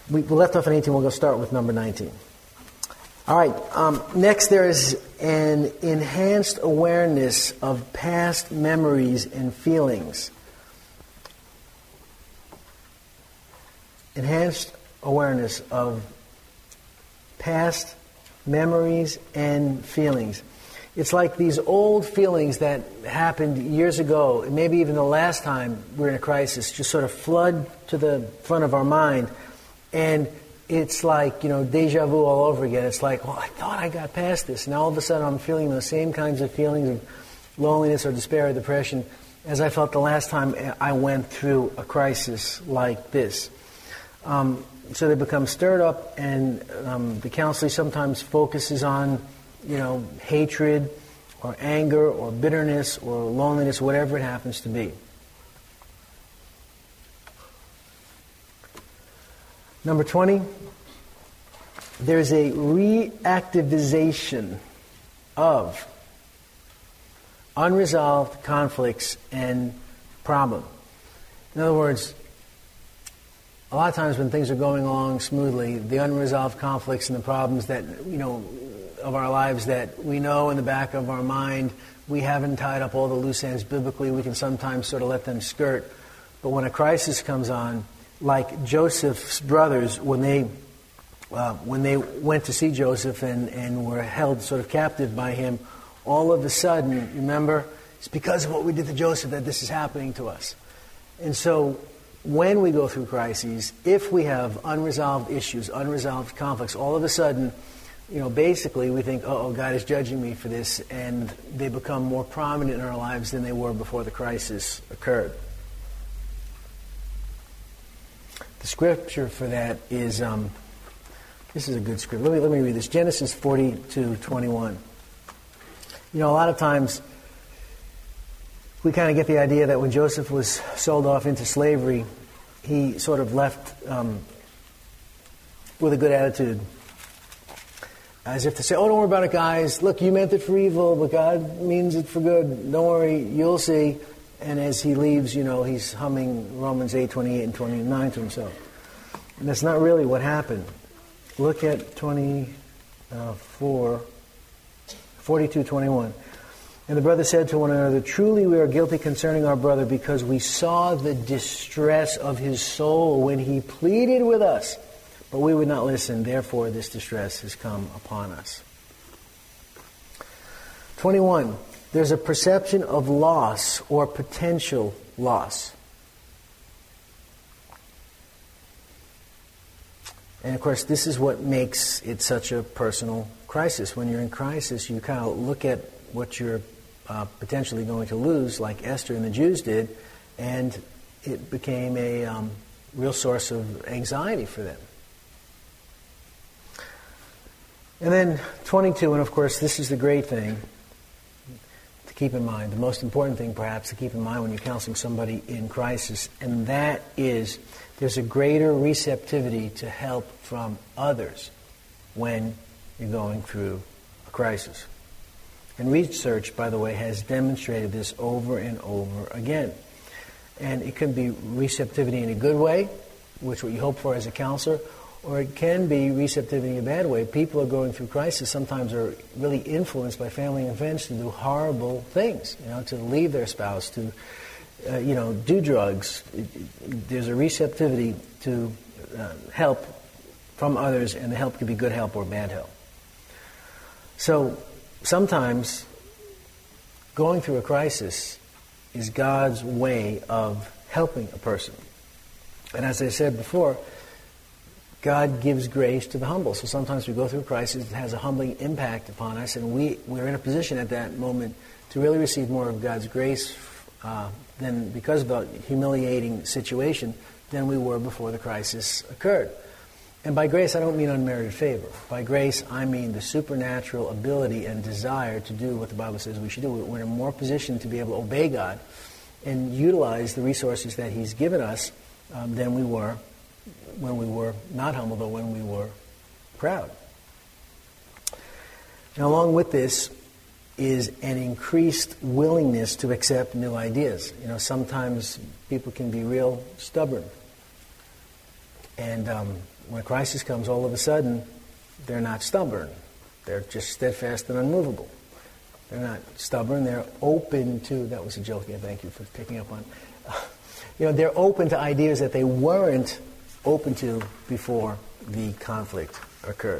We left off at 18. We'll go start with number 19. All right. Next, there is an enhanced awareness of past memories and feelings. Enhanced awareness of past memories and feelings. It's like these old feelings that happened years ago, maybe even the last time we were in a crisis, just sort of flood to the front of our mind. And it's like, deja vu all over again. It's like, well, I thought I got past this. And all of a sudden I'm feeling those same kinds of feelings of loneliness or despair or depression as I felt the last time I went through a crisis like this. So they become stirred up, and the counseling sometimes focuses on, hatred or anger or bitterness or loneliness, whatever it happens to be. Number 20, there's a reactivization of unresolved conflicts and problems. In other words, a lot of times when things are going along smoothly, the unresolved conflicts and the problems that, of our lives that we know in the back of our mind, we haven't tied up all the loose ends biblically, we can sometimes sort of let them skirt. But when a crisis comes on, like Joseph's brothers, when they went to see Joseph and were held sort of captive by him, all of a sudden, remember, it's because of what we did to Joseph that this is happening to us. And so when we go through crises, if we have unresolved issues, unresolved conflicts, all of a sudden, basically we think, oh, God is judging me for this, and they become more prominent in our lives than they were before the crisis occurred. The scripture for that is, this is a good scripture. Let me read this. Genesis 42:21. A lot of times we kind of get the idea that when Joseph was sold off into slavery, he sort of left with a good attitude. As if to say, oh, don't worry about it, guys. Look, you meant it for evil, but God means it for good. Don't worry, you'll see. And as he leaves, he's humming Romans 8:28 and 29 to himself. And that's not really what happened. Look at 42:21. And the brothers said to one another, truly we are guilty concerning our brother, because we saw the distress of his soul when he pleaded with us. But we would not listen, therefore this distress has come upon us. 21. There's a perception of loss or potential loss. And of course, this is what makes it such a personal crisis. When you're in crisis, you kind of look at what you're potentially going to lose, like Esther and the Jews did, and it became a real source of anxiety for them. And then 22, and of course this is the great thing to keep in mind, the most important thing perhaps to keep in mind when you're counseling somebody in crisis, and that is there's a greater receptivity to help from others when you're going through a crisis. And research, by the way, has demonstrated this over and over again. And it can be receptivity in a good way, which is what you hope for as a counselor, or it can be receptivity in a bad way. People are going through crisis, sometimes are really influenced by family and friends to do horrible things, to leave their spouse, to, do drugs. There's a receptivity to help from others, and the help can be good help or bad help. So sometimes going through a crisis is God's way of helping a person. And as I said before, God gives grace to the humble. So sometimes we go through a crisis that has a humbling impact upon us, and we're in a position at that moment to really receive more of God's grace than because of the humiliating situation than we were before the crisis occurred. And by grace, I don't mean unmerited favor. By grace, I mean the supernatural ability and desire to do what the Bible says we should do. We're in a more position to be able to obey God and utilize the resources that He's given us than we were when we were not humble, or when we were proud. Now, along with this is an increased willingness to accept new ideas. Sometimes people can be real stubborn. And when a crisis comes, all of a sudden, they're not stubborn. They're just steadfast and unmovable. They're not stubborn. They're open to, that was a joke, yeah, thank you for picking up on. They're open to ideas that they weren't open to before the conflict occurred.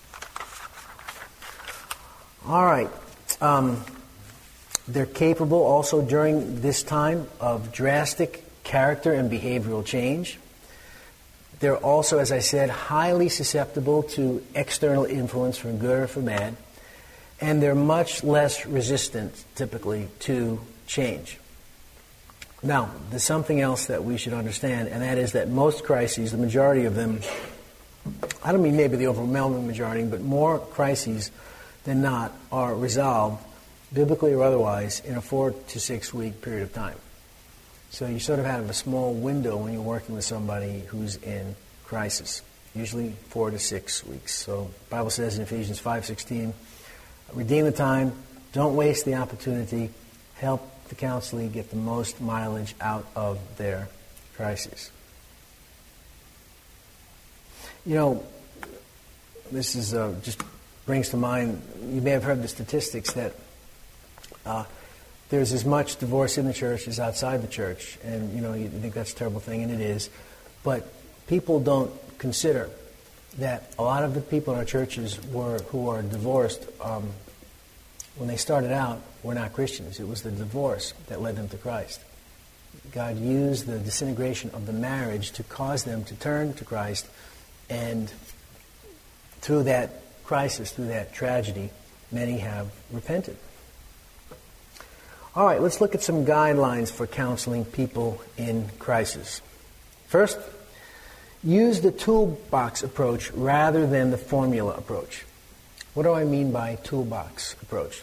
All right. They're capable also during this time of drastic character and behavioral change. They're also, as I said, highly susceptible to external influence for good or for bad. And they're much less resistant, typically, to change. Now, there's something else that we should understand, and that is that most crises, the majority of them, I don't mean maybe the overwhelming majority, but more crises than not are resolved, biblically or otherwise, in a 4 to 6 week period of time. So you sort of have a small window when you're working with somebody who's in crisis, usually 4 to 6 weeks. So the Bible says in Ephesians 5:16, redeem the time, don't waste the opportunity, help the counselee get the most mileage out of their crisis. This is just brings to mind, you may have heard the statistics that there's as much divorce in the church as outside the church. And, you think that's a terrible thing, and it is. But people don't consider that a lot of the people in our churches who are divorced, when they started out, were not Christians. It was the divorce that led them to Christ. God used the disintegration of the marriage to cause them to turn to Christ, and through that crisis, through that tragedy, many have repented. All right, let's look at some guidelines for counseling people in crisis. First, use the toolbox approach rather than the formula approach. What do I mean by toolbox approach?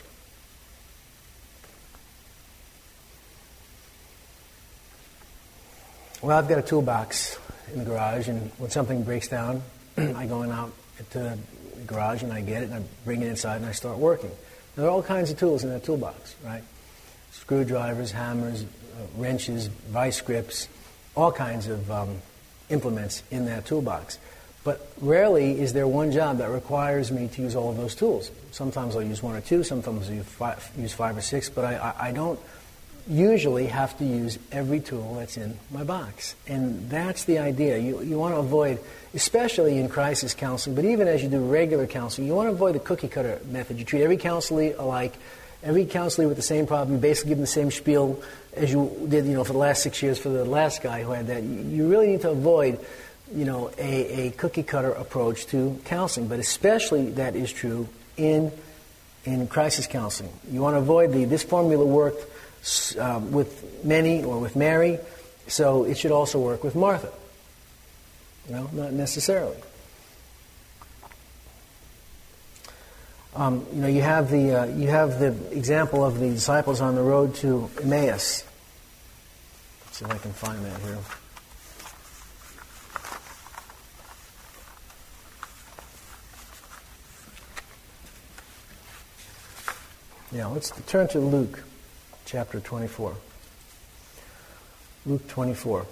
Well, I've got a toolbox in the garage, and when something breaks down, I go out to the garage and I get it and I bring it inside and I start working. There are all kinds of tools in that toolbox, right? Screwdrivers, hammers, wrenches, vice grips, all kinds of implements in that toolbox. But rarely is there one job that requires me to use all of those tools. Sometimes I'll use 1 or 2, sometimes I'll use 5 or 6, but I don't usually have to use every tool that's in my box. And that's the idea. You want to avoid, especially in crisis counseling, but even as you do regular counseling, you want to avoid the cookie cutter method. You treat every counselee alike, every counselee with the same problem. You basically give them the same spiel as you did, for the last 6 years for the last guy who had that. You really need to avoid, a cookie cutter approach to counseling, but especially that is true in crisis counseling. You want to avoid this formula worked with many or with Mary, so it should also work with Martha. Not necessarily. You have the example of the disciples on the road to Emmaus. Let's see if I can find that here. Yeah, let's turn to Luke chapter 24. Luke 24.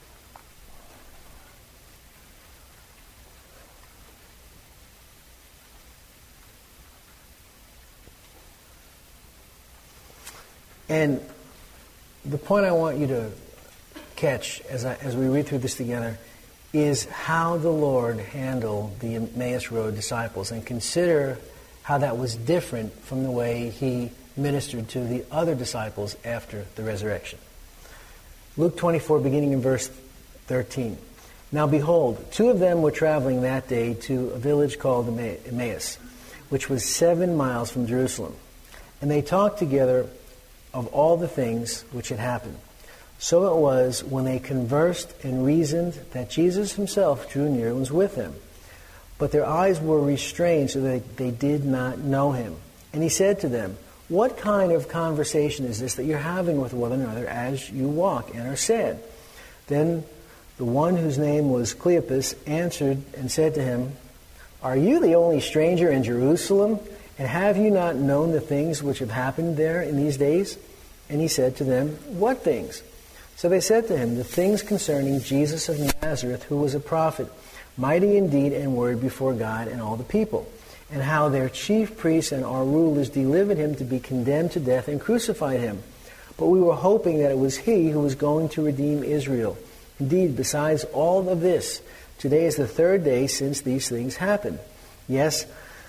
And the point I want you to catch as we read through this together is how the Lord handled the Emmaus Road disciples, and consider how that was different from the way He ministered to the other disciples after the resurrection. Luke 24, beginning in verse 13. Now behold, 2 of them were traveling that day to a village called Emmaus, which was 7 miles from Jerusalem. And they talked together of all the things which had happened. So it was, when they conversed and reasoned, that Jesus Himself drew near and was with them. But their eyes were restrained so that they did not know Him. And He said to them, what kind of conversation is this that you're having with one another as you walk and are sad? Then the one whose name was Cleopas answered and said to him, are you the only stranger in Jerusalem? And have you not known the things which have happened there in these days? And He said to them, what things? So they said to him, the things concerning Jesus of Nazareth, who was a prophet, mighty in deed and word before God and all the people, and how their chief priests and our rulers delivered him to be condemned to death and crucified him. But we were hoping that it was he who was going to redeem Israel. Indeed, besides all of this, today is the third day since these things happened. Yes,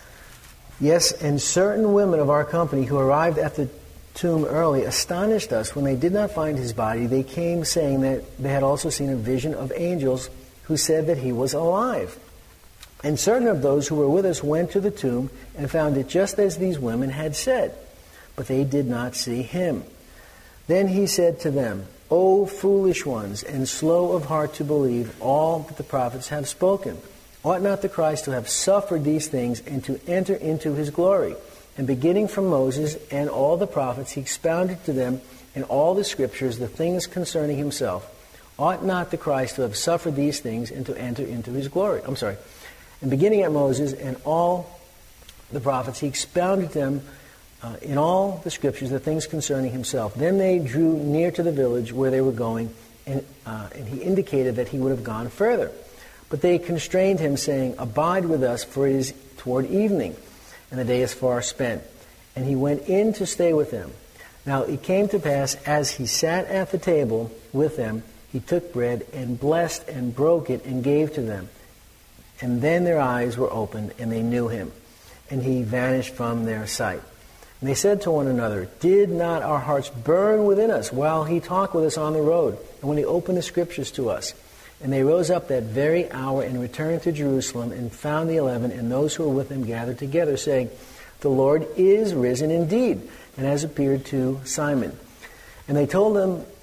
and certain women of our company who arrived at the tomb early astonished us. When they did not find his body, they came saying that they had also seen a vision of angels who said that he was alive. And certain of those who were with us went to the tomb and found it just as these women had said, but they did not see him. Then he said to them, O foolish ones, and slow of heart to believe all that the prophets have spoken. Ought not the Christ to have suffered these things and to enter into his glory? And beginning from Moses and all the prophets, he expounded to them in all the scriptures the things concerning himself. Ought not the Christ to have suffered these things and to enter into his glory? And beginning at Moses and all the prophets, he expounded to them in all the scriptures the things concerning himself. Then they drew near to the village where they were going, and he indicated that he would have gone further. But they constrained him, saying, Abide with us, for it is toward evening, and the day is far spent. And he went in to stay with them. Now it came to pass, as he sat at the table with them, he took bread and blessed and broke it and gave to them. And then their eyes were opened, and they knew him. And he vanished from their sight. And they said to one another, Did not our hearts burn within us while he talked with us on the road, and when he opened the scriptures to us? And they rose up that very hour and returned to Jerusalem, and found the 11 and those who were with them gathered together, saying, The Lord is risen indeed, and has appeared to Simon. And they told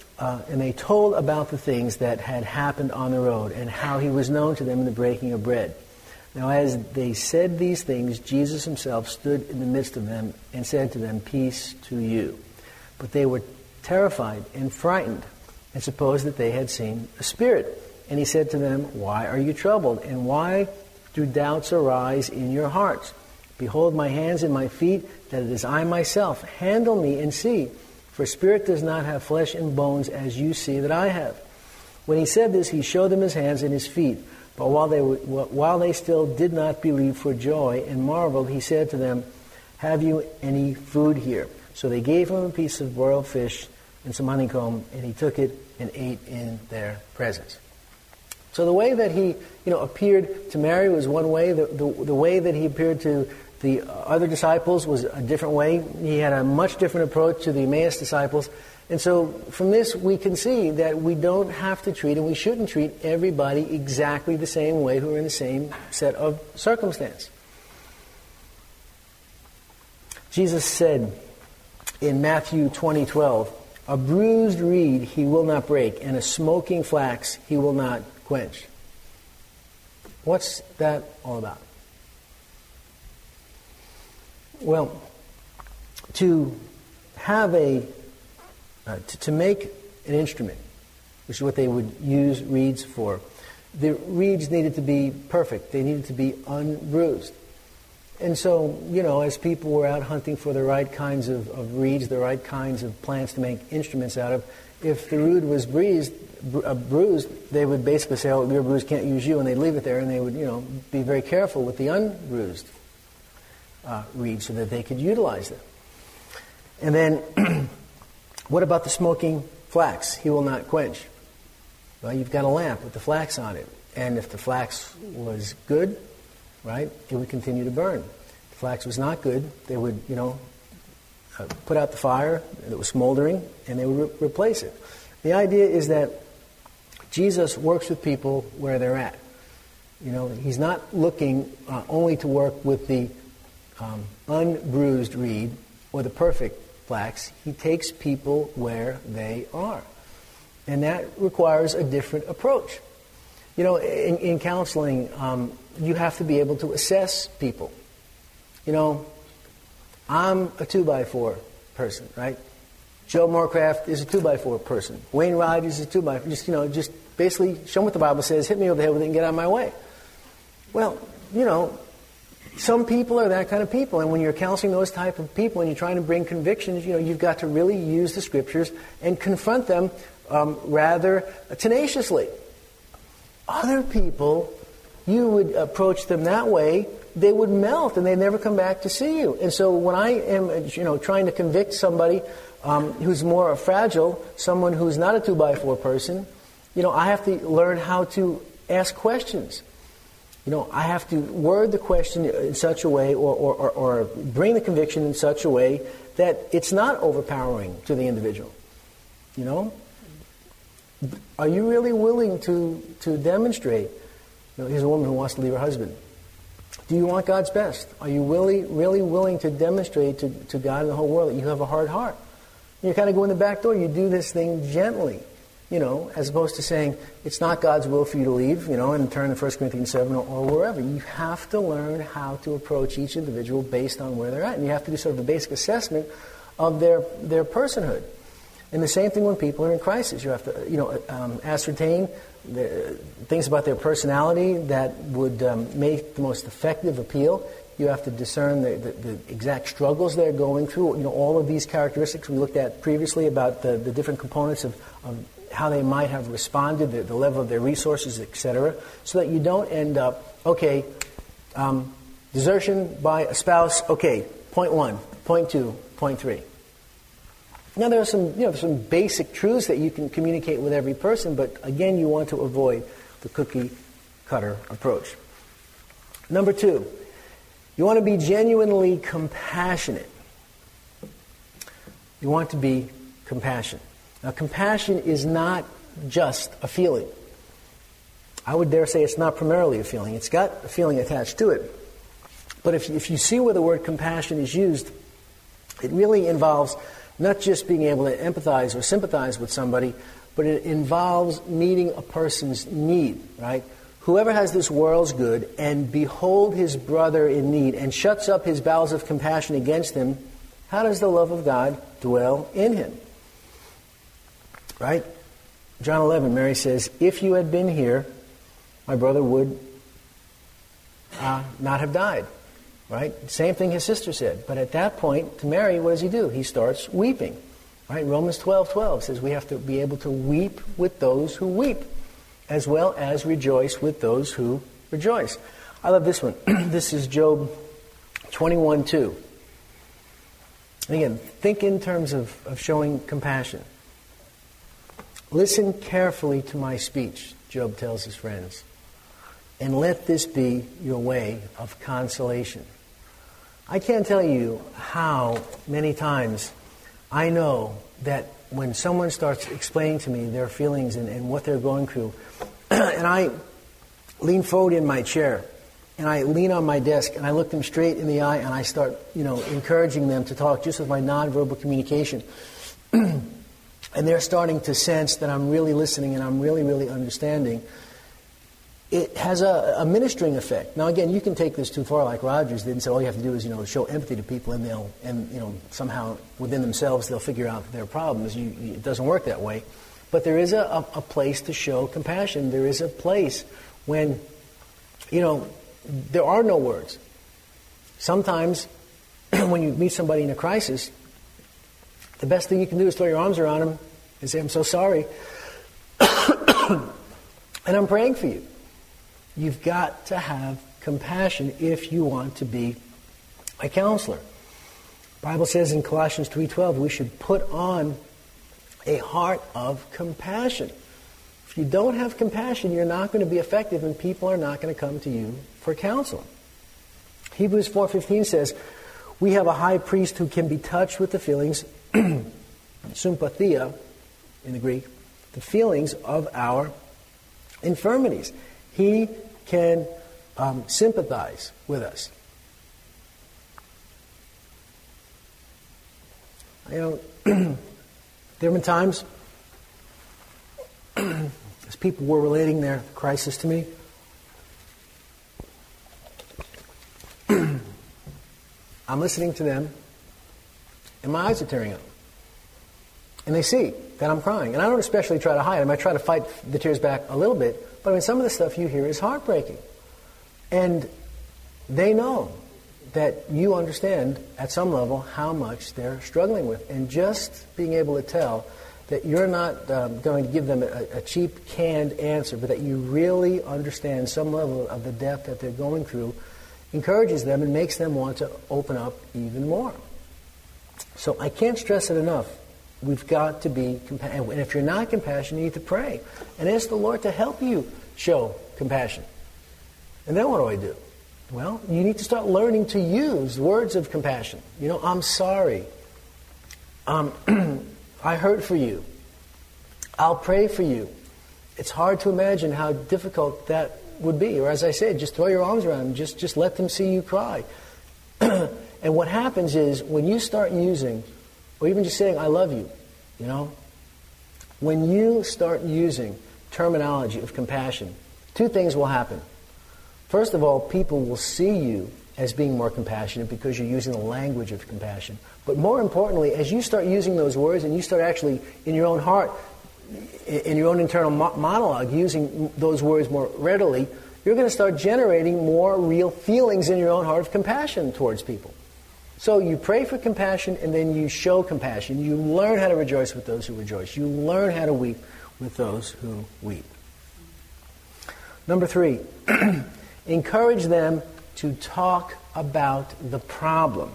about the things that had happened on the road, and how he was known to them in the breaking of bread. Now as they said these things, Jesus himself stood in the midst of them and said to them, Peace to you. But they were terrified and frightened, and supposed that they had seen a spirit. And he said to them, Why are you troubled? And why do doubts arise in your hearts? Behold my hands and my feet, that it is I myself. Handle me and see. For spirit does not have flesh and bones, as you see that I have. When he said this, he showed them his hands and his feet. But while they still did not believe for joy and marveled, he said to them, Have you any food here? So they gave him a piece of broiled fish and some honeycomb, and he took it and ate in their presence. So the way that he appeared to Mary was one way. The way that he appeared to the other disciples was a different way. He had a much different approach to the Emmaus disciples. And so from this we can see that we don't have to treat, and we shouldn't treat, everybody exactly the same way who are in the same set of circumstance. Jesus said in Matthew 20:12, A bruised reed he will not break, and a smoking flax he will not quench. What's that all about? Well, to have to make an instrument, which is what they would use reeds for, the reeds needed to be perfect. They needed to be unbruised. And so, as people were out hunting for the right kinds of reeds, the right kinds of plants to make instruments out of, if the reed was bruised, they would basically say, "Oh, you're bruised, can't use you," and they'd leave it there, and they would, be very careful with the unbruised reeds so that they could utilize them. And then, what about the smoking flax? He will not quench. Well, you've got a lamp with the flax on it, and if the flax was good, right, it would continue to burn. If the flax was not good, they would, put out the fire that was smoldering, and they would replace it. The idea is that Jesus works with people where they're at. He's not looking only to work with the unbruised reed or the perfect flax. He takes people where they are. And that requires a different approach. In counseling, you have to be able to assess people. I'm a 2x4 person, right? Joe Moorcraft is a 2x4 person. Wayne Rogers is a 2x4. Just basically show them what the Bible says, hit me over the head with it, and get out of my way. Well, some people are that kind of people, and when you're counseling those type of people and you're trying to bring convictions, you've got to really use the Scriptures and confront them rather tenaciously. Other people, you would approach them that way, they would melt and they'd never come back to see you. And so when I am, trying to convict somebody who's more fragile, someone who's not a 2x4 person, I have to learn how to ask questions. I have to word the question in such a way or bring the conviction in such a way that it's not overpowering to the individual. Are you really willing to demonstrate? Here's a woman who wants to leave her husband. Do you want God's best? Are you really willing to demonstrate to God and the whole world that you have a hard heart? You kind of go in the back door. You do this thing gently, as opposed to saying it's not God's will for you to leave, and turn to 1 Corinthians 7 or wherever. You have to learn how to approach each individual based on where they're at. And you have to do sort of a basic assessment of their personhood. And the same thing when people are in crisis. You have to, ascertain the things about their personality that would make the most effective appeal. You have to discern the exact struggles they're going through. All of these characteristics we looked at previously about the different components of how they might have responded, the level of their resources, etc., so that you don't end up, desertion by a spouse, point 1, point 2, point 3. Now there are some basic truths that you can communicate with every person, but again, you want to avoid the cookie-cutter approach. Number 2, you want to be genuinely compassionate. You want to be compassionate. Now, compassion is not just a feeling. I would dare say it's not primarily a feeling. It's got a feeling attached to it. But if you see where the word compassion is used, it really involves not just being able to empathize or sympathize with somebody, but it involves meeting a person's need, right? Whoever has this world's good and behold his brother in need and shuts up his bowels of compassion against him, how does the love of God dwell in him? Right? John 11, Mary says, if you had been here, my brother would not have died. Right? Same thing his sister said. But at that point, to Mary, what does he do? He starts weeping. Right? Romans 12:12 says we have to be able to weep with those who weep, as well as rejoice with those who rejoice. I love this one. This is Job 21:2. And again, think in terms of showing compassion. Listen carefully to my speech, Job tells his friends, and let this be your way of consolation. I can't tell you how many times I know that when someone starts explaining to me their feelings and what they're going through, and I lean forward in my chair, and I lean on my desk, and I look them straight in the eye, and I start, encouraging them to talk just with my nonverbal communication, and they're starting to sense that I'm really listening and I'm really, really understanding, it has a ministering effect. Now, again, you can take this too far, like Rogers did, and say all you have to do is, show empathy to people, and somehow within themselves they'll figure out their problems. It doesn't work that way. But there is a place to show compassion. There is a place when, there are no words. Sometimes, when you meet somebody in a crisis, the best thing you can do is throw your arms around them and say, I'm so sorry, and I'm praying for you. You've got to have compassion if you want to be a counselor. The Bible says in Colossians 3:12, we should put on a heart of compassion. If you don't have compassion, you're not going to be effective, and people are not going to come to you for counsel. Hebrews 4:15 says, we have a high priest who can be touched with the feelings, sympathia in the Greek, the feelings of our infirmities. He can sympathize with us. There have been times as people were relating their crisis to me, I'm listening to them, and my eyes are tearing up. And they see that I'm crying. And I don't especially try to hide them. I try to fight the tears back a little bit. But some of the stuff you hear is heartbreaking. And they know that you understand at some level how much they're struggling with. And just being able to tell that you're not going to give them a cheap, canned answer, but that you really understand some level of the depth that they're going through, encourages them and makes them want to open up even more. So I can't stress it enough. We've got to be compassionate. And if you're not compassionate, you need to pray and ask the Lord to help you show compassion. And then what do I do? Well, you need to start learning to use words of compassion. I'm sorry. I hurt for you. I'll pray for you. It's hard to imagine how difficult that would be. Or as I said, just throw your arms around them. Just let them see you cry. And what happens is when you start using, or even just saying, I love you, when you start using terminology of compassion, two things will happen. First of all, people will see you as being more compassionate because you're using the language of compassion. But more importantly, as you start using those words and you start actually in your own heart, in your own internal monologue, using those words more readily, you're going to start generating more real feelings in your own heart of compassion towards people. So you pray for compassion and then you show compassion. You learn how to rejoice with those who rejoice. You learn how to weep with those who weep. Number 3, encourage them to talk about the problem.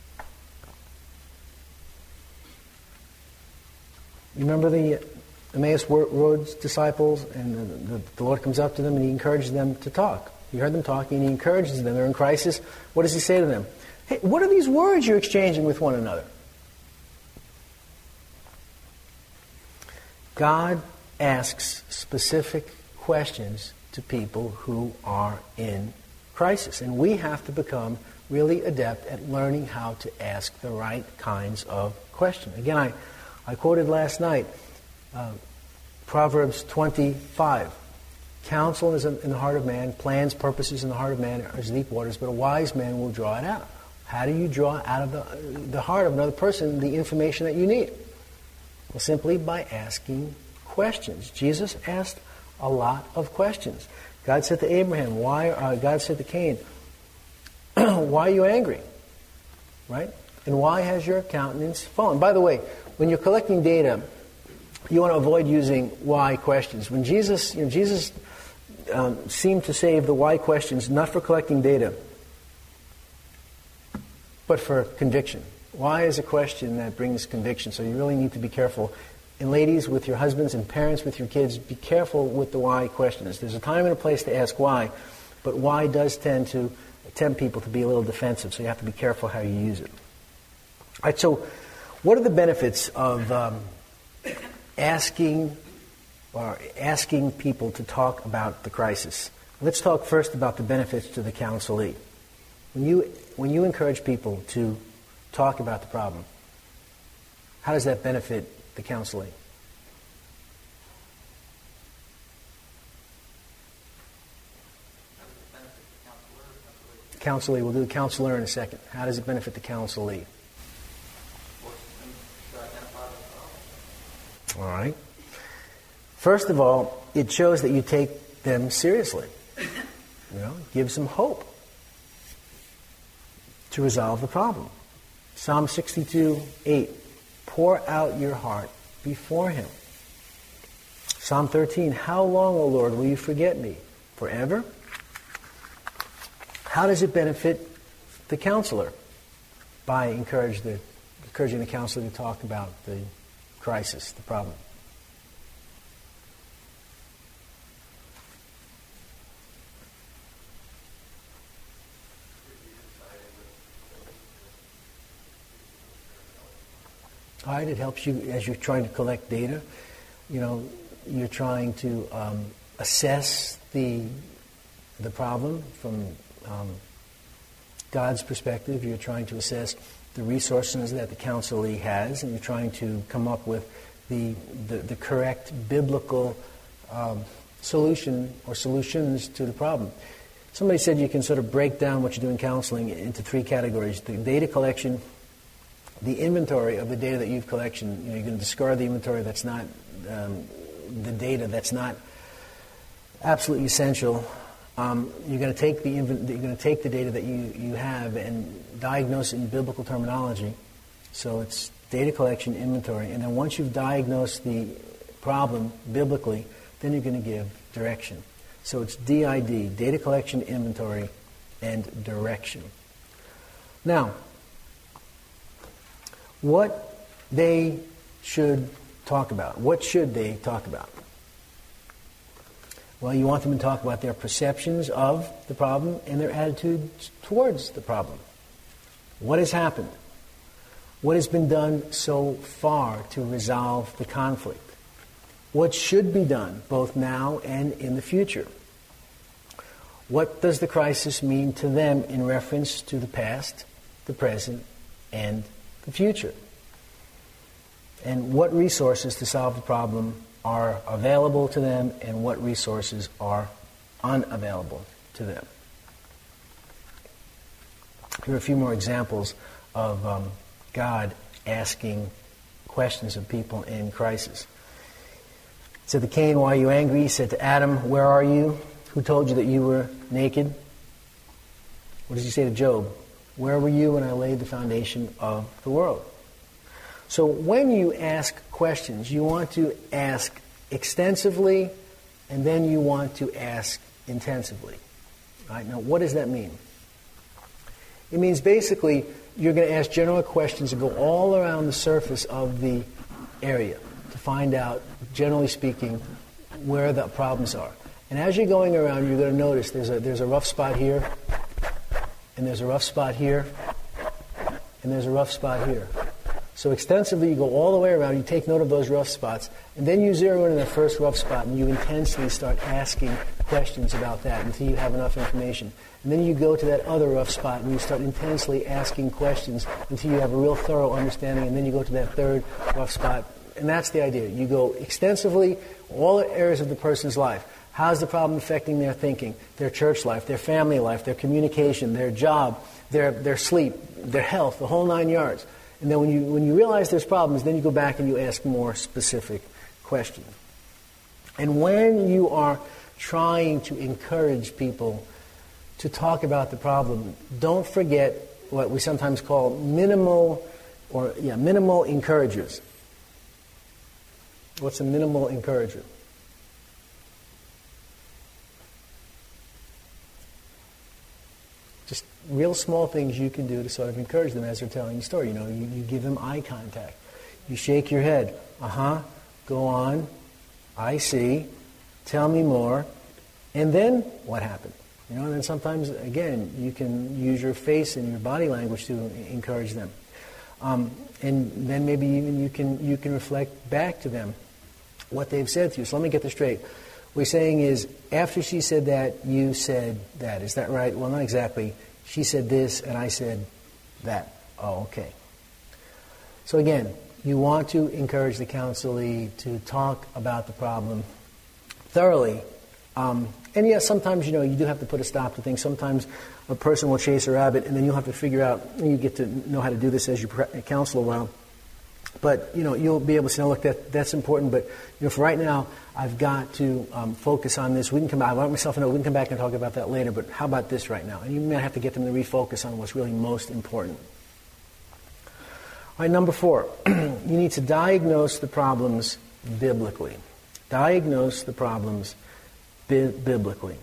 You remember the Emmaus Road disciples, and the Lord comes up to them and He encourages them to talk. He heard them talking and He encourages them. They're in crisis. What does He say to them? Hey, what are these words you're exchanging with one another? God asks specific questions to people who are in crisis. And we have to become really adept at learning how to ask the right kinds of questions. Again, I quoted last night Proverbs 25. Counsel is in the heart of man, plans, purposes in the heart of man are as deep waters, but a wise man will draw it out. How do you draw out of the heart of another person the information that you need? Well, simply by asking questions. Jesus asked a lot of questions. God said to Abraham, God said to Cain, why are you angry? Right? And why has your countenance fallen? By the way, when you're collecting data, you want to avoid using why questions. When Jesus seemed to save the why questions not for collecting data, but for conviction. Why is a question that brings conviction? So you really need to be careful. And ladies, with your husbands, and parents with your kids, be careful with the why questions. There's a time and a place to ask why, but why does tend to tempt people to be a little defensive, so you have to be careful how you use it. All right, so what are the benefits of asking people to talk about the crisis? Let's talk first about the benefits to the counselee. When you encourage people to talk about the problem, how does that benefit the counselee? Counselee, we'll do the counselor in a second. How does it benefit the counselee? All right. First of all, it shows that you take them seriously. It gives them hope to resolve the problem. Psalm 62:8. Pour out your heart before Him. Psalm 13. How long, O Lord, will you forget me? Forever? How does it benefit the counselor? By encouraging the counselor to talk about the crisis, the problem. All right, it helps you as you're trying to collect data. You're trying to assess the problem from God's perspective. You're trying to assess the resources that the counselee has, and you're trying to come up with the correct biblical solution or solutions to the problem. Somebody said you can sort of break down what you do in counseling into 3 categories: the data collection, the inventory of the data that you've collected. You're going to discard the inventory that's not the data that's not absolutely essential. You're going to take the data that you have and diagnose it in biblical terminology. So it's data collection, inventory, and then once you've diagnosed the problem biblically, then you're going to give direction. So it's DID, data collection, inventory, and direction. Now, what they should talk about. What should they talk about? Well, you want them to talk about their perceptions of the problem and their attitudes towards the problem. What has happened? What has been done so far to resolve the conflict? What should be done both now and in the future? What does the crisis mean to them in reference to the past, the present, and the future? And what resources to solve the problem are available to them and what resources are unavailable to them? Here are a few more examples of God asking questions of people in crisis. He said to Cain, "Why are you angry?" He said to Adam, "Where are you? Who told you that you were naked?" What does he say to Job? "Where were you when I laid the foundation of the world?" So when you ask questions, you want to ask extensively, and then you want to ask intensively. All right? Now, what does that mean? It means basically you're going to ask general questions and go all around the surface of the area to find out, generally speaking, where the problems are. And as you're going around, you're going to notice there's a rough spot here, and there's a rough spot here, and there's a rough spot here. So extensively, you go all the way around, you take note of those rough spots, and then you zero in on the first rough spot, and you intensely start asking questions about that until you have enough information. And then you go to that other rough spot, and you start intensely asking questions until you have a real thorough understanding, and then you go to that third rough spot. And that's the idea. You go extensively, all the areas of the person's life. How's the problem affecting their thinking, their church life, their family life, their communication, their job, their sleep, their health, the whole 9 yards. And then when you realize there's problems, then you go back and you ask more specific questions. And when you are trying to encourage people to talk about the problem, don't forget what we sometimes call minimal encouragers. What's a minimal encourager? Just real small things you can do to sort of encourage them as they're telling the story. You give them eye contact. You shake your head. Go on. I see. Tell me more. And then what happened? And then sometimes, again, you can use your face and your body language to encourage them. And then maybe even you can reflect back to them what they've said to you. So let me get this straight. What he's saying is, after she said that, you said that. Is that right? Well, not exactly. She said this, and I said that. Oh, okay. So again, you want to encourage the counselee to talk about the problem thoroughly. And yes, sometimes, you do have to put a stop to things. Sometimes a person will chase a rabbit, and then you'll have to figure out, you get to know how to do this as you counsel a while. But, you'll be able to say, look, that's important, but, for right now, I've got to focus on this. We can come back. I want myself to know we can come back and talk about that later, but how about this right now? And you may have to get them to refocus on what's really most important. All right, number 4, you need to diagnose the problems biblically. Diagnose the problems biblically.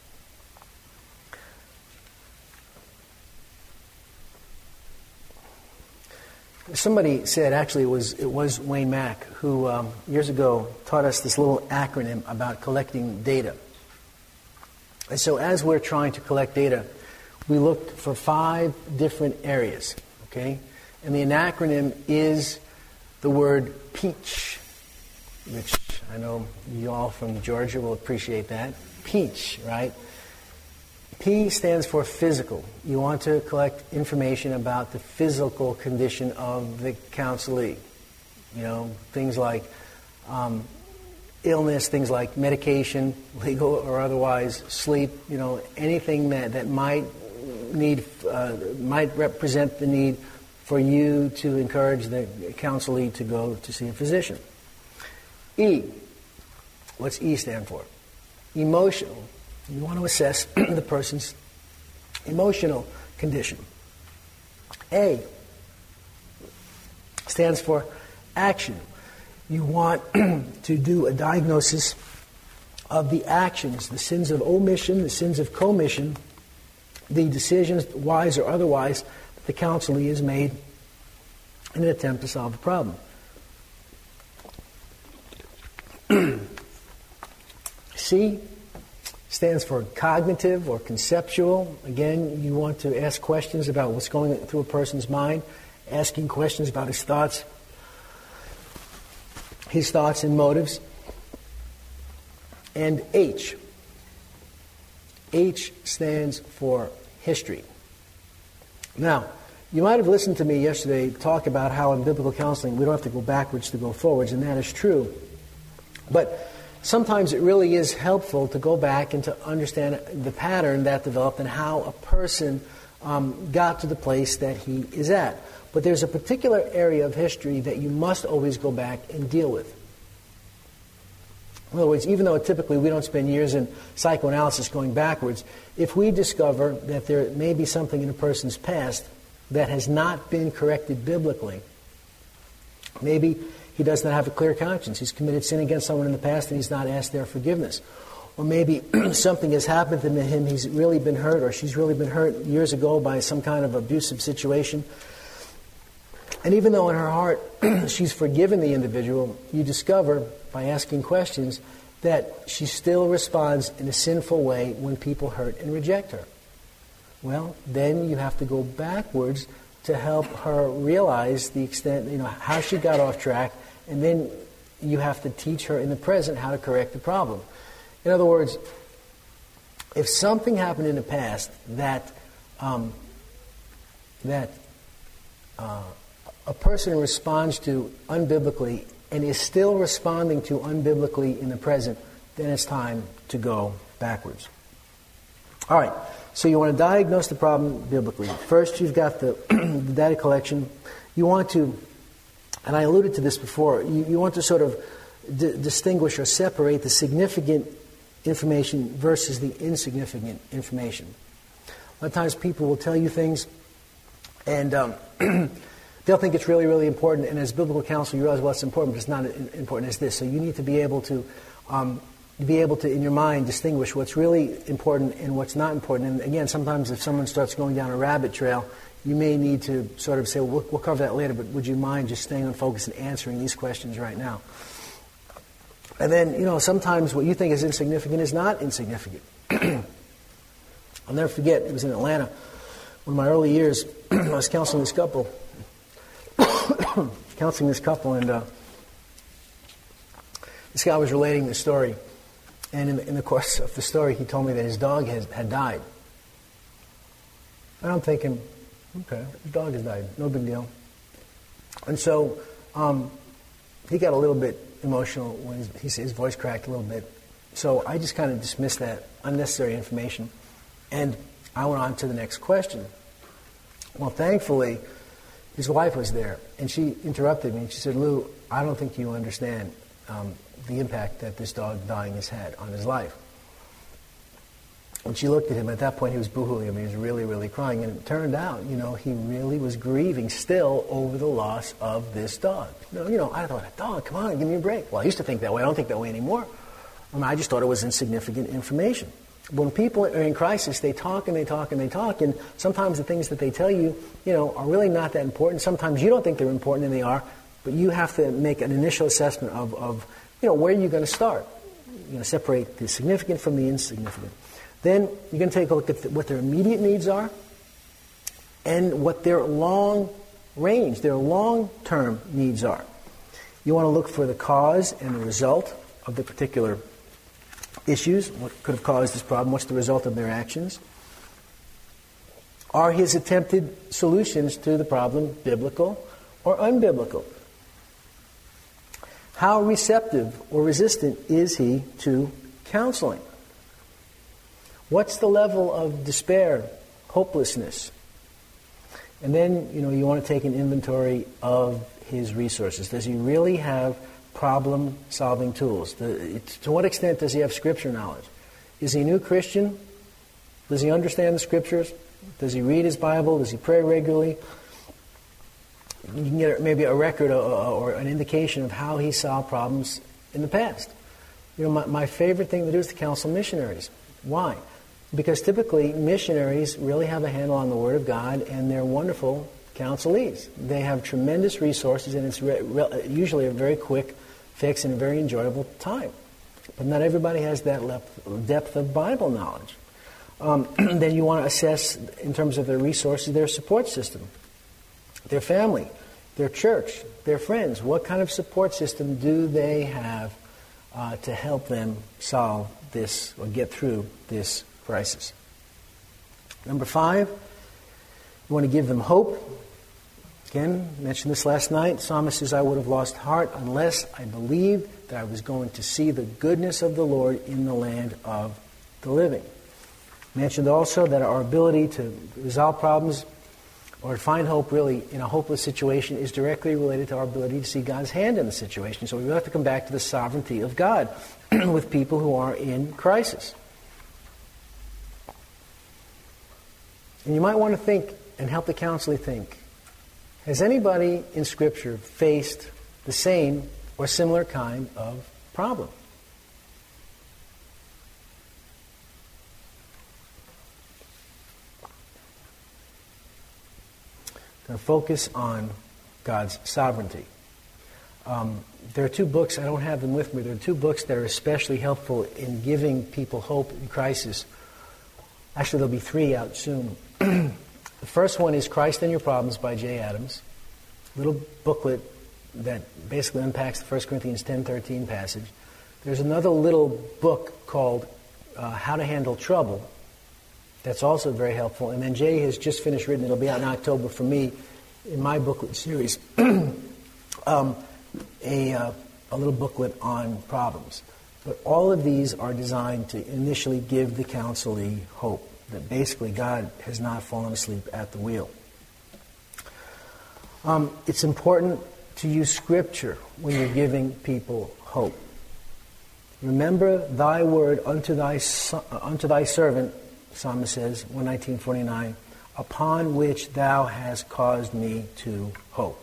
Somebody said, actually it was Wayne Mack, who years ago taught us this little acronym about collecting data. And so as we're trying to collect data, we looked for 5 different areas, okay? And the acronym is the word PEACH, which I know you all from Georgia will appreciate that. PEACH, right? P stands for physical. You want to collect information about the physical condition of the counselee. Things like illness, things like medication, legal or otherwise, sleep, anything that might represent the need for you to encourage the counselee to go to see a physician. E. What's E stand for? Emotional. You want to assess the person's emotional condition. A. stands for action. You want to do a diagnosis of the actions, the sins of omission, the sins of commission, the decisions, wise or otherwise, that the counselee has made in an attempt to solve the problem. C stands for cognitive or conceptual. Again, you want to ask questions about what's going through a person's mind, asking questions about his thoughts and motives. And H. H stands for history. Now, you might have listened to me yesterday talk about how in biblical counseling we don't have to go backwards to go forwards, and that is true. But sometimes it really is helpful to go back and to understand the pattern that developed and how a person got to the place that he is at. But there's a particular area of history that you must always go back and deal with. In other words, even though typically we don't spend years in psychoanalysis going backwards, if we discover that there may be something in a person's past that has not been corrected biblically, maybe he does not have a clear conscience. He's committed sin against someone in the past and he's not asked their forgiveness. Or maybe something has happened to him, he's really been hurt, or she's really been hurt years ago by some kind of abusive situation. And even though in her heart she's forgiven the individual, you discover by asking questions that she still responds in a sinful way when people hurt and reject her. Well, then you have to go backwards to help her realize the extent, how she got off track, and then you have to teach her in the present how to correct the problem. In other words, if something happened in the past that a person responds to unbiblically and is still responding to unbiblically in the present, then it's time to go backwards. All right, so you want to diagnose the problem biblically. First, you've got the data collection. You want to, and I alluded to this before, you want to sort of distinguish or separate the significant information versus the insignificant information. A lot of times people will tell you things and they'll think it's really, really important, and as biblical counselor you realize, well, it's important, but it's not as important as this. So you need to be able to, in your mind, distinguish what's really important and what's not important. And again, sometimes if someone starts going down a rabbit trail, you may need to sort of say, well, we'll cover that later, but would you mind just staying on focus and answering these questions right now? And then, sometimes what you think is insignificant is not insignificant. I'll never forget, it was in Atlanta. One of my early years, I was counseling this couple. And this guy was relating the story. And in the course of the story, he told me that his dog had died. And I'm thinking, okay, his dog has died, no big deal. And so he got a little bit emotional when his voice cracked a little bit. So I just kind of dismissed that unnecessary information. And I went on to the next question. Well, thankfully, his wife was there, and she interrupted me, and she said, Lou, I don't think you understand the impact that this dog dying has had on his life. When she looked at him, at that point he was boohooing. He was really, really crying, and it turned out, he really was grieving still over the loss of this dog. I thought, a dog, come on, give me a break. Well, I used to think that way. I don't think that way anymore. I just thought it was insignificant information. When people are in crisis, they talk and they talk and they talk, and sometimes the things that they tell you, are really not that important. Sometimes you don't think they're important, and they are, but you have to make an initial assessment of where you're going to start. You're going to separate the significant from the insignificant. Then you're going to take a look at what their immediate needs are and what their long-range, their long-term needs are. You want to look for the cause and the result of the particular issues. What could have caused this problem? What's the result of their actions? Are his attempted solutions to the problem biblical or unbiblical? How receptive or resistant is he to counseling? What's the level of despair, hopelessness? And then, you want to take an inventory of his resources. Does he really have problem-solving tools? To what extent does he have Scripture knowledge? Is he a new Christian? Does he understand the Scriptures? Does he read his Bible? Does he pray regularly? you can get maybe a record or an indication of how he solved problems in the past. My favorite thing to do is to counsel missionaries. Why? Because typically missionaries really have a handle on the Word of God, and they're wonderful counselees. They have tremendous resources, and it's usually a very quick fix and a very enjoyable time. But not everybody has that depth of Bible knowledge. Then you want to assess, in terms of their resources, their support system, their family, their church, their friends. What kind of support system do they have to help them solve this or get through this crisis? Number 5, you want to give them hope. Again, I mentioned this last night. Psalmist says, I would have lost heart unless I believed that I was going to see the goodness of the Lord in the land of the living. Mentioned also that our ability to resolve problems or to find hope really in a hopeless situation is directly related to our ability to see God's hand in the situation. So we have to come back to the sovereignty of God with people who are in crisis. And you might want to think and help the counselee think, has anybody in Scripture faced the same or similar kind of problem? Going to focus on God's sovereignty. There are 2 books, I don't have them with me, there are 2 books that are especially helpful in giving people hope in crisis. Actually, there'll be 3 out soon. The first one is Christ and Your Problems by Jay Adams. A little booklet that basically unpacks the 1 Corinthians 10:13 passage. There's another little book called How to Handle Trouble. That's also very helpful. And then Jay has just finished written, it'll be out in October for me, in my booklet series, a little booklet on problems. But all of these are designed to initially give the counselee hope that basically God has not fallen asleep at the wheel. It's important to use Scripture when you're giving people hope. Remember thy word unto thy servant, Psalmist says, 119:49, upon which thou hast caused me to hope.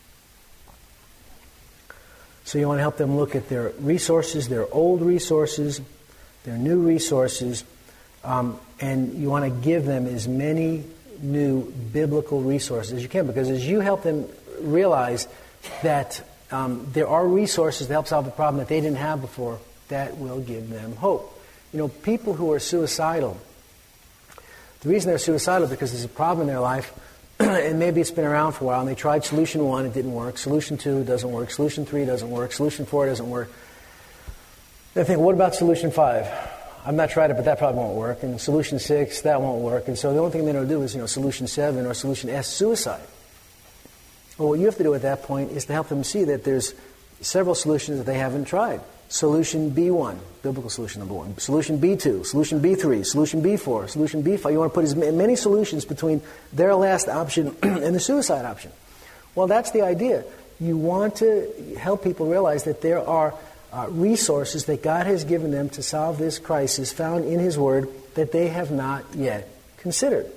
So you want to help them look at their resources, their old resources, their new resources, and you want to give them as many new biblical resources as you can, because as you help them realize that there are resources to help solve a problem that they didn't have before, that will give them hope. People who are suicidal, the reason they're suicidal is because there's a problem in their life, and maybe it's been around for a while, and they tried solution 1, it didn't work, solution 2 doesn't work, solution 3 doesn't work, solution 4 doesn't work. They think, what about solution 5? I've not tried it, but that probably won't work. And solution 6, that won't work. And so the only thing they know to do is, solution 7 or solution S, suicide. Well, what you have to do at that point is to help them see that there's several solutions that they haven't tried. Solution B1, biblical solution number 1. Solution B2, solution B3, solution B4, solution B5. You want to put as many solutions between their last option and the suicide option. Well, that's the idea. You want to help people realize that there are resources that God has given them to solve this crisis found in His Word that they have not yet considered.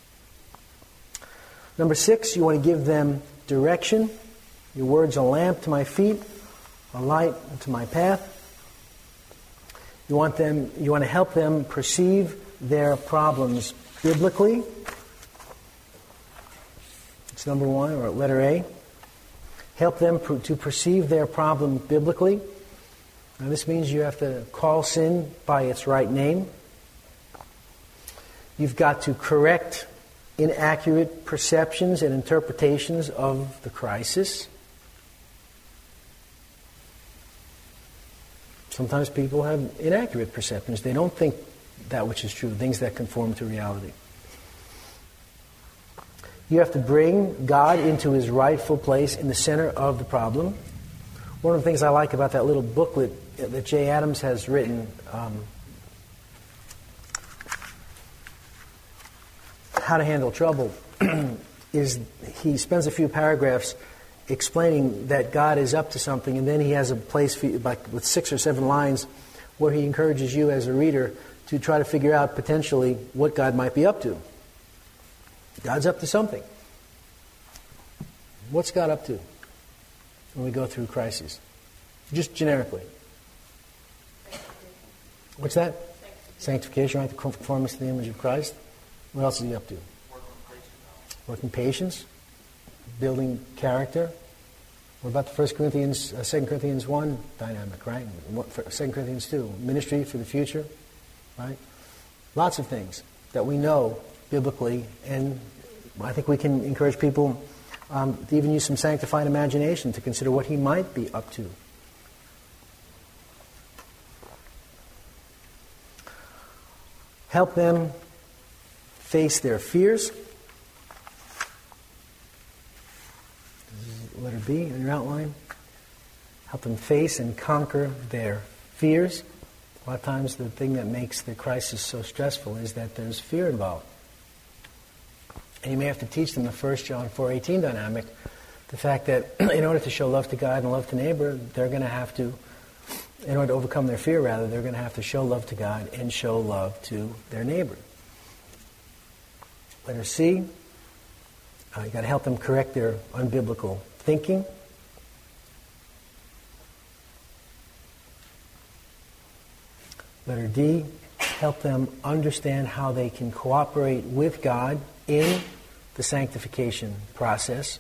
Number 6, you want to give them direction. Your word's a lamp to my feet, a light to my path. You want to help them perceive their problems biblically. It's number 1, or letter A. Help them to perceive their problem biblically. Now, this means you have to call sin by its right name. You've got to correct inaccurate perceptions and interpretations of the crisis. Sometimes people have inaccurate perceptions. They don't think that which is true, things that conform to reality. You have to bring God into His rightful place in the center of the problem. One of the things I like about that little booklet that Jay Adams has written, How to Handle Trouble, is he spends a few paragraphs explaining that God is up to something, and then he has a place for you, with 6 or 7 lines where he encourages you as a reader to try to figure out potentially what God might be up to. God's up to something. What's God up to when we go through crises? Just generically. What's that? Sanctification, right? To conform us to the image of Christ. What else is he up to? Working patience. Building character. What about the 2 Corinthians 1 dynamic, right? 2 Corinthians 2, ministry for the future, right? Lots of things that we know biblically, and I think we can encourage people to even use some sanctified imagination to consider what he might be up to. Help them face their fears. Letter B in your outline. Help them face and conquer their fears. A lot of times the thing that makes the crisis so stressful is that there's fear involved. And you may have to teach them the 1 John 4:18 dynamic, the fact that in order to show love to God and love to neighbor, they're going to have to, in order to overcome their fear rather, they're going to have to show love to God and show love to their neighbor. Letter C, you've got to help them correct their unbiblical thinking. Letter D, help them understand how they can cooperate with God in the sanctification process.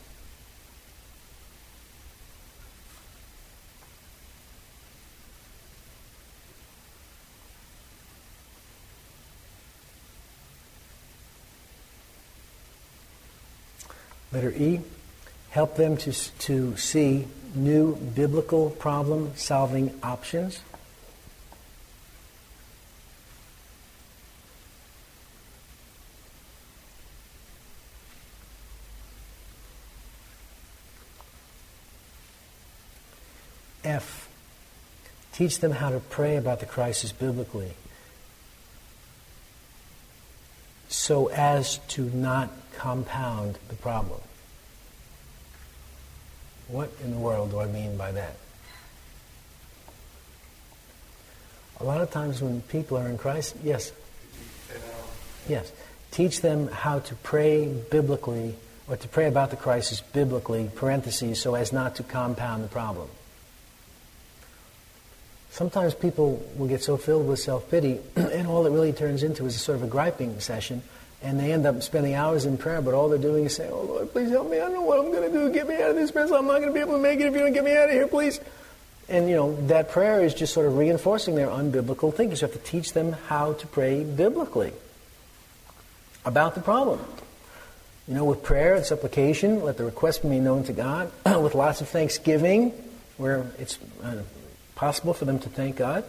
Letter E, help them to see new biblical problem-solving options. F, teach them how to pray about the crisis biblically so as to not compound the problem. What in the world do I mean by that? A lot of times when people are in crisis, yes. Yes. Teach them how to pray biblically, or to pray about the crisis biblically, parentheses, so as not to compound the problem. Sometimes people will get so filled with self-pity, and all it really turns into is a sort of a griping session, and they end up spending hours in prayer, but all they're doing is saying, "Oh Lord, please help me, I don't know what I'm going to do, get me out of this mess, I'm not going to be able to make it if you don't get me out of here, please." And that prayer is just sort of reinforcing their unbiblical thinking. So you have to teach them how to pray biblically about the problem. With prayer and supplication, let the request be made known to God, with lots of thanksgiving, where it's possible for them to thank God.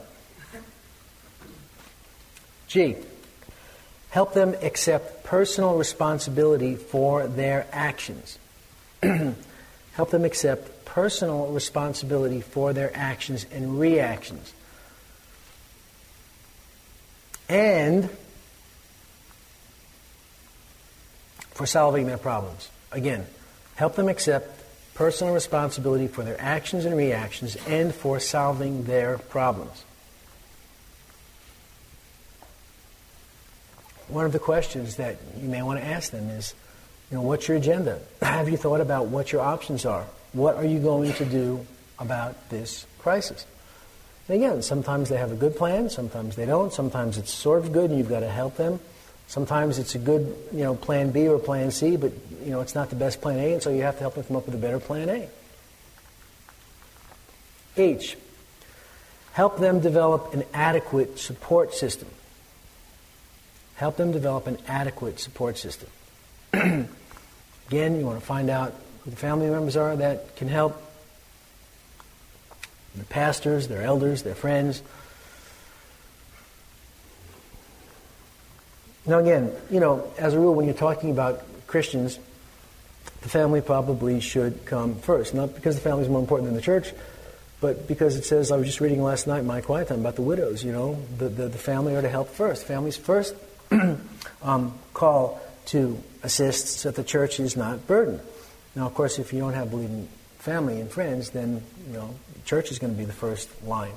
G, help them accept personal responsibility for their actions. Help them accept personal responsibility for their actions and reactions. And for solving their problems. Again, help them accept personal responsibility for their actions and reactions and for solving their problems. One of the questions that you may want to ask them is, what's your agenda? Have you thought about what your options are? What are you going to do about this crisis? And again, sometimes they have a good plan, sometimes they don't, sometimes it's sort of good and you've got to help them. Sometimes it's a good, plan B or plan C, but, it's not the best plan A, and so you have to help them come up with a better plan A. H, help them develop an adequate support system. Help them develop an adequate support system. Again, you want to find out who the family members are that can help. The pastors, their elders, their friends. Now again, as a rule, when you're talking about Christians, the family probably should come first. Not because the family is more important than the church, but because it says, I was just reading last night in my quiet time about the widows, the family are to help first. Family's first call to assist so that the church is not burdened. Now, of course, if you don't have believing family and friends, then, the church is going to be the first line.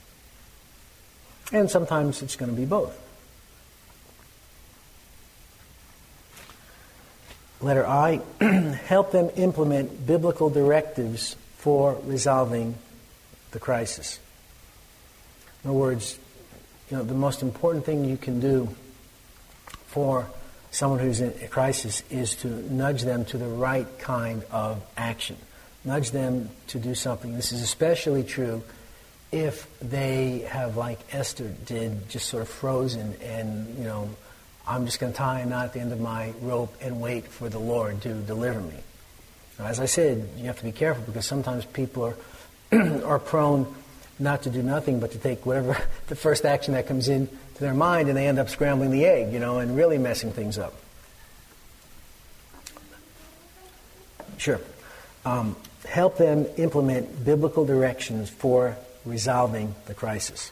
And sometimes it's going to be both. Letter I, help them implement biblical directives for resolving the crisis. In other words, the most important thing you can do for someone who's in a crisis is to nudge them to the right kind of action. Nudge them to do something. This is especially true if they have, like Esther did, just sort of frozen and, I'm just going to tie a knot at the end of my rope and wait for the Lord to deliver me. Now, as I said, you have to be careful because sometimes people are prone not to do nothing but to take whatever the first action that comes in to their mind, and they end up scrambling the egg, and really messing things up. Sure. Help them implement biblical directions for resolving the crisis.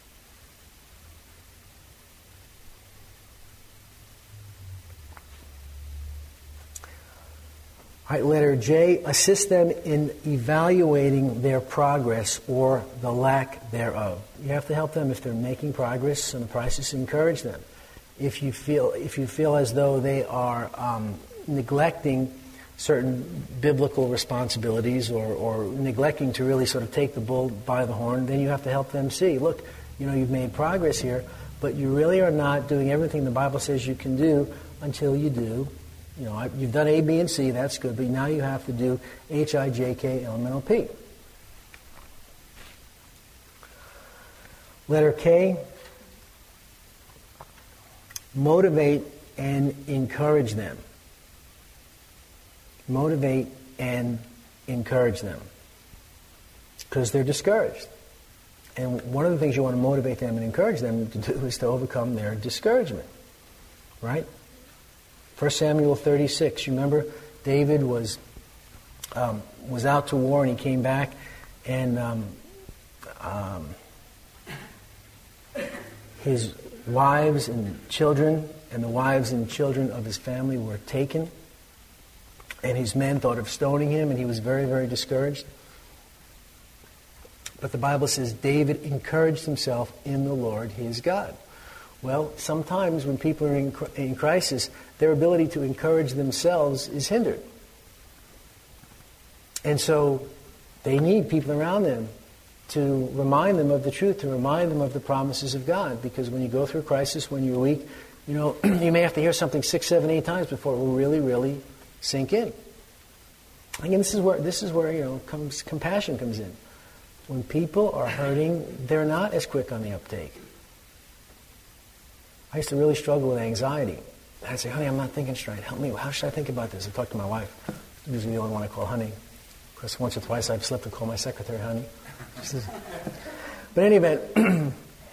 All right, letter J, assist them in evaluating their progress or the lack thereof. You have to help them if they're making progress in the crisis. Encourage them. If you feel as though they are neglecting certain biblical responsibilities or neglecting to really sort of take the bull by the horn, then you have to help them see, look, you've made progress here, but you really are not doing everything the Bible says you can do until you do. You've done A, B, and C, that's good, but now you have to do H, I, J, K, L, M, N, O, P. Letter K, motivate and encourage them. Motivate and encourage them. Because they're discouraged. And one of the things you want to motivate them and encourage them to do is to overcome their discouragement. Right? 1 Samuel 36, you remember David was out to war and he came back and his wives and children and the wives and children of his family were taken, and his men thought of stoning him, and he was very, very discouraged. But the Bible says David encouraged himself in the Lord his God. Well, sometimes when people are in crisis, their ability to encourage themselves is hindered. And so they need people around them to remind them of the truth, to remind them of the promises of God. Because when you go through a crisis, when you're weak, you may have to hear something 6, 7, 8 times before it will really, really sink in. Again, this is where compassion comes in. When people are hurting, they're not as quick on the uptake. I used to really struggle with anxiety. I'd say, honey, I'm not thinking straight. Help me. How should I think about this? I talk to my wife. Usually the only one I call honey. Of course, once or twice I've slipped to call my secretary honey. But in any event,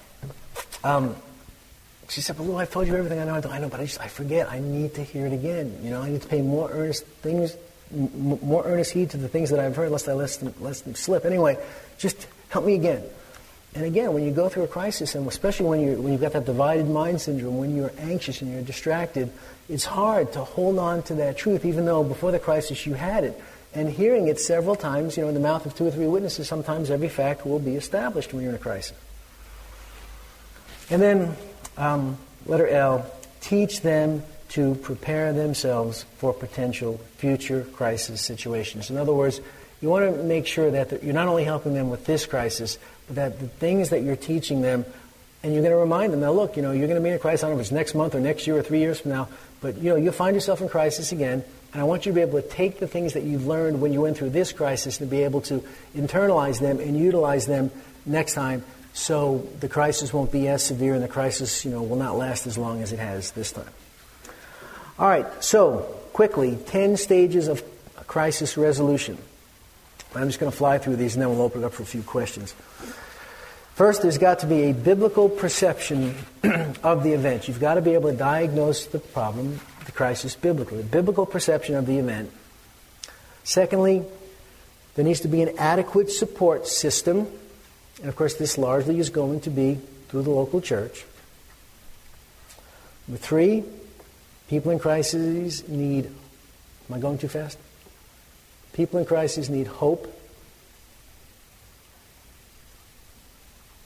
she said, but Lou, I've told you everything I know. I know, but I forget. I need to hear it again. I need to pay more earnest heed to the things that I've heard, lest I let them slip. Anyway, just help me again. And again, when you go through a crisis, and especially when you've got that divided mind syndrome, when you're anxious and you're distracted, it's hard to hold on to that truth, even though before the crisis you had it. And hearing it several times, in the mouth of 2 or 3 witnesses, sometimes every fact will be established when you're in a crisis. And then, letter L, teach them to prepare themselves for potential future crisis situations. In other words, you want to make sure that you're not only helping them with this crisis, but that the things that you're teaching them, and you're going to remind them, now look, you're going to be in a crisis, I don't know if it's next month or next year or 3 years from now, but you'll find yourself in crisis again, and I want you to be able to take the things that you've learned when you went through this crisis and be able to internalize them and utilize them next time, so the crisis won't be as severe and the crisis, will not last as long as it has this time. All right, so quickly, 10 stages of crisis resolution. I'm just going to fly through these and then we'll open it up for a few questions. First, there's got to be a biblical perception of the event. You've got to be able to diagnose the problem, the crisis, biblically. A biblical perception of the event. Secondly, there needs to be an adequate support system. And of course, this largely is going to be through the local church. Number 3, people in crises need... Am I going too fast? People in crisis need hope.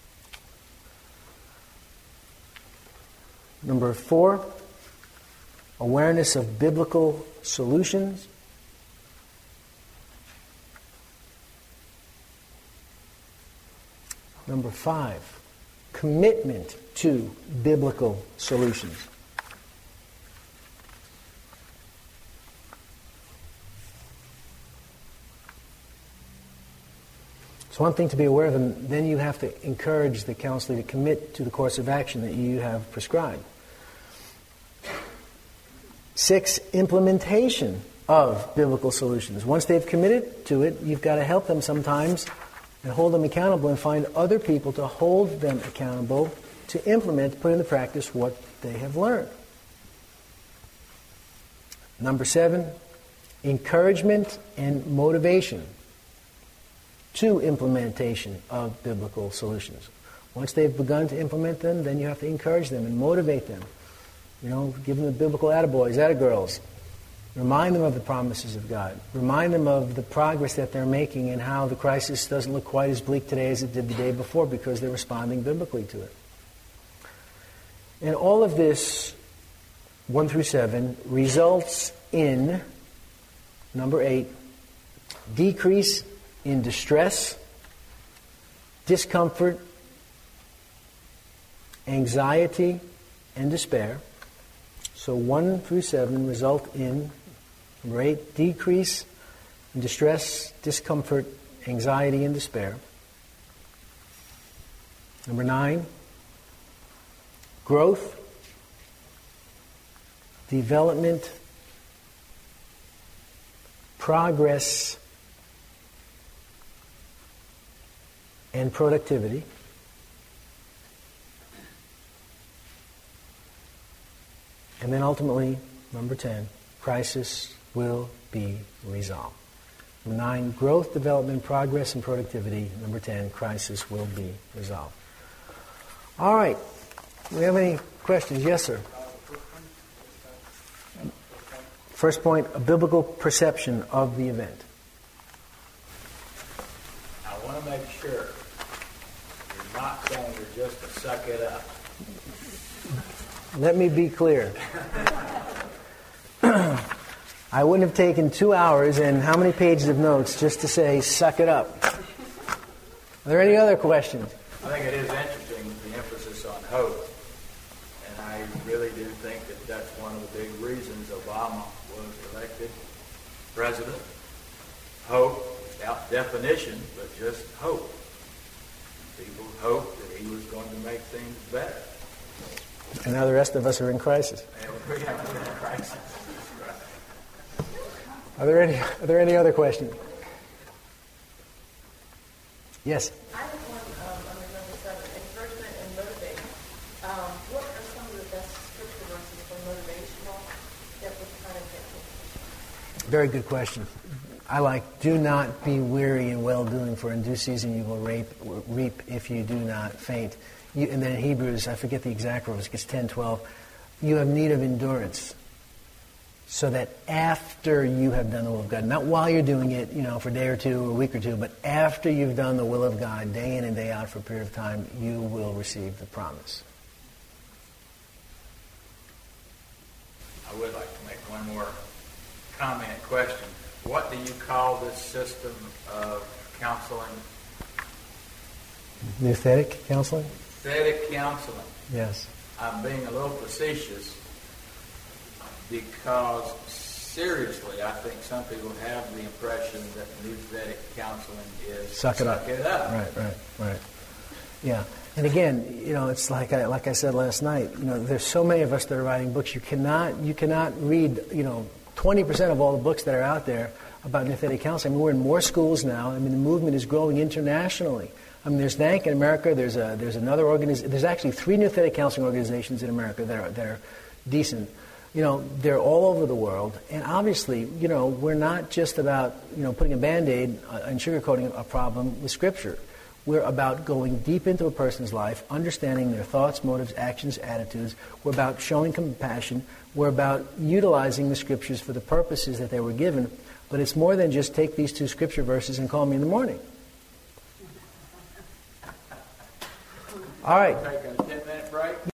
Number 4, awareness of biblical solutions. Number 5, commitment to biblical solutions. It's one thing to be aware of them, then you have to encourage the counselor to commit to the course of action that you have prescribed. 6, implementation of biblical solutions. Once they've committed to it, you've got to help them sometimes and hold them accountable and find other people to hold them accountable to implement, put into practice what they have learned. Number 7, encouragement and motivation to implementation of biblical solutions. Once they've begun to implement them, then you have to encourage them and motivate them. You know, give them the biblical attaboys, attagirls. Remind them of the promises of God. Remind them of the progress that they're making and how the crisis doesn't look quite as bleak today as it did the day before because they're responding biblically to it. And all of this, 1 through 7, results in, number 8, decrease in distress, discomfort, anxiety, and despair. So 1 through 7 result in, number 8, decrease in distress, discomfort, anxiety, and despair. Number 9, growth, development, progress, and productivity. And then ultimately, number 10, crisis will be resolved. Number 9, growth, development, progress, and productivity. Number 10, crisis will be resolved. All right. Do we have any questions? Yes, sir. First point, a biblical perception of the event. I want to make sure you're not saying you're just to suck it up. Let me be clear. I wouldn't have taken 2 hours and how many pages of notes just to say, suck it up. Are there any other questions? I think it is interesting, the emphasis on hope. And I really do think that that's one of the big reasons Obama was elected president. Hope, without definition, but just hope. People hoped that he was going to make things better. And now the rest of us are in crisis. We have been in crisis. Are there any other questions? Yes. I have one under number 7, encouragement and motivation. What are some of the best scripture verses for motivational that would kind of help? Very good question. I like, do not be weary in well-doing, for in due season you will reap if you do not faint. And then in Hebrews, I forget the exact verse, it's 10:12, you have need of endurance, so that after you have done the will of God, not while you're doing it, for a day or two or a week or two, but after you've done the will of God, day in and day out for a period of time, you will receive the promise. I would like to make one more comment, question. What do you call this system of counseling? Nouthetic counseling? Nouthetic counseling. Yes. I'm being a little facetious because, seriously, I think some people have the impression that nouthetic counseling is suck it up. Right. Yeah. And again, it's like I said last night, there's so many of us that are writing books. You cannot read, 20% of all the books that are out there about nouthetic counseling. I mean, we're in more schools now. I mean, the movement is growing internationally. I mean, there's NANC in America. There's another organization. There's actually 3 nouthetic counseling organizations in America that are decent. They're all over the world. And obviously, we're not just about, putting a Band-Aid and sugarcoating a problem with Scripture. We're about going deep into a person's life, understanding their thoughts, motives, actions, attitudes. We're about showing compassion. We're about utilizing the Scriptures for the purposes that they were given. But it's more than just take these 2 Scripture verses and call me in the morning. All right. Take a 10-minute break.